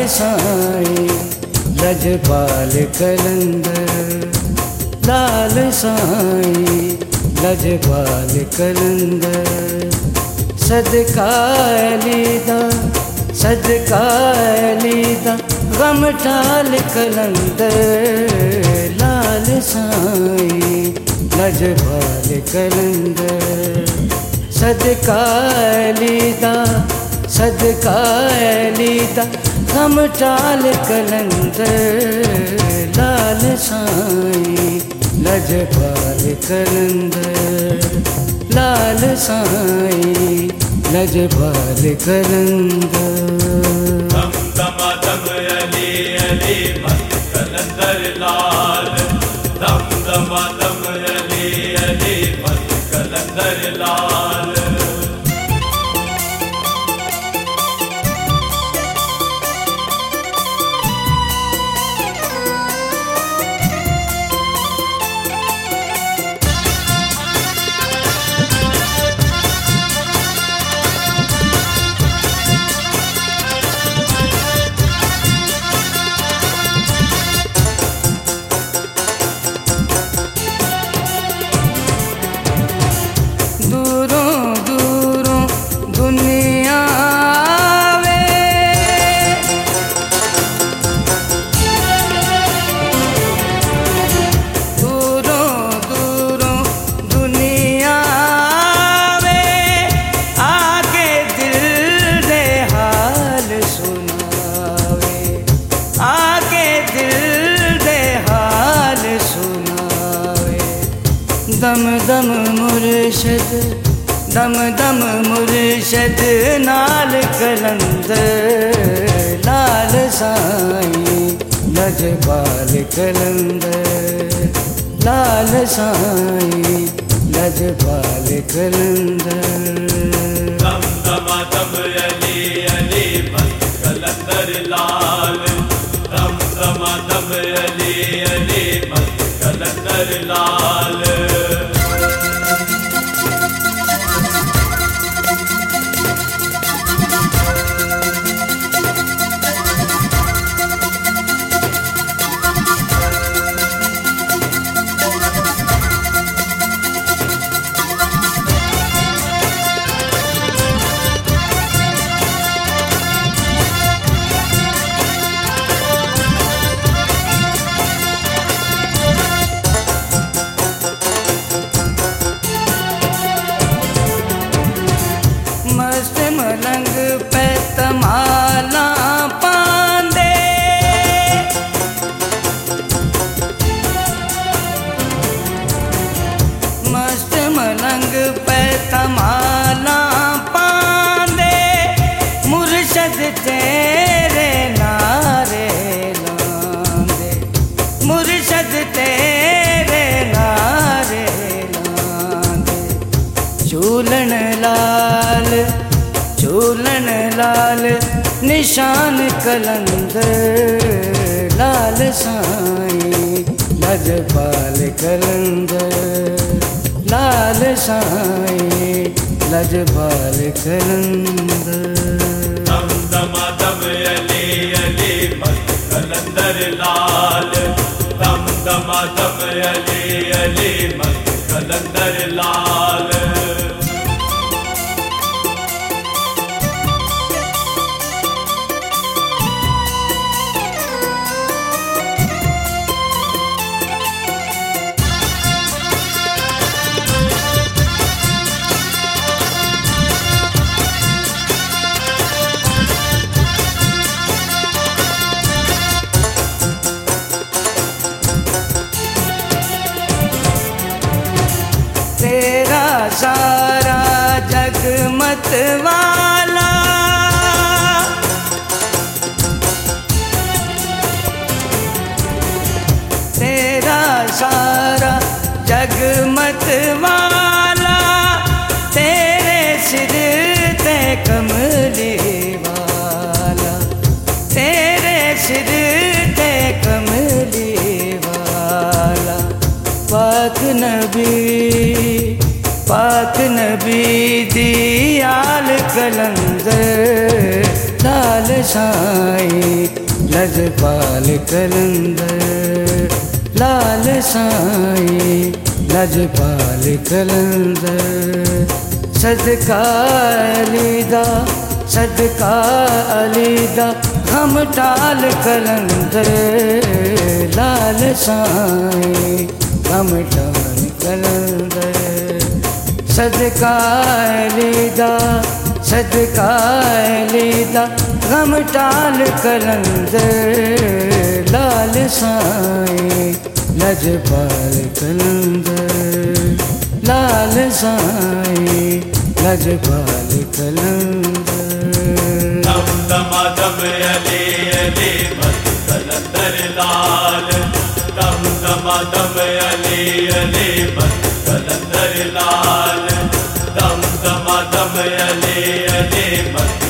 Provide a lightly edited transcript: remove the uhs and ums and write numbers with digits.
साईं लजपाल कलंदर, लाल साईं लजपाल कलंदर। सदका अलीदा, सदका अलीदा गम टाल कलंदर, लाल साईं लजपाल कलंदर। सदका अलीदा, सदका अलीदा गम टाल कलंदर, लाल साईं लजपाल कलंदर, लाल साईं लजपाल कलंदर। दम दमा दम अली अली मस्त कलंदर लाल, दम दमा दम अली अली मस्त कलंदर लाल। दम दम मुर्शद, दम दम मुर्शद नाल कलंदर, लाल साईं लजपाल कलंदर, लाल साईं लजपाल कलंदर। दम दमा दम अली अली मस्त कलंदर लाल, दम दमा दम अली अली मस्त कलंदर लाल। मस्त मलंग पे तमाला पांदे, मस्त मलंग पे तमाला पांदे, मुर्शद तेरे नारे लांदे, मुर्शद तेरे नारे लांदे। झूलन लाल, झूलन लाल निशान कलंदर, लाल साईं लजपाल कलंदर, लाल साईं लजपाल कलंदर। दम दमा दम अली अली मस्त कलंदर लाल, दम दमा दम अली अली मस्त कलंदर लाल। तेरा सारा जग मत वाला, तेरा सारा जग मत वाला, तेरे सिर ते कमली वाला, तेरे सिर ते कमली वाला। पाक नबी, पाक नबी दी आल कलंदर, लाल साईं लजपाल कलंदर, लाल साईं लजपाल कलंदर। सदका अलीदा, सदका अलीदा हम टाल कलंदर, लाल साईं हम टाल कलंदर। सदका अलीदा, सदका अलीदा हम टाल कलंदर, लाल साईं लजपाल कलंदर, लाल साईं लजपाल कलंदर। दम दमादम अली अली मस्त कलंदर लाल, दम दमादम अली अली मस्त कलंदर लाल, दम दमादम अली अली मस्त